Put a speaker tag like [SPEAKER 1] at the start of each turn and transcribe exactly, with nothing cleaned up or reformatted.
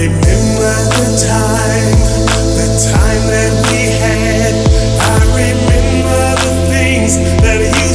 [SPEAKER 1] remember the time, the time that we had. I remember the things that you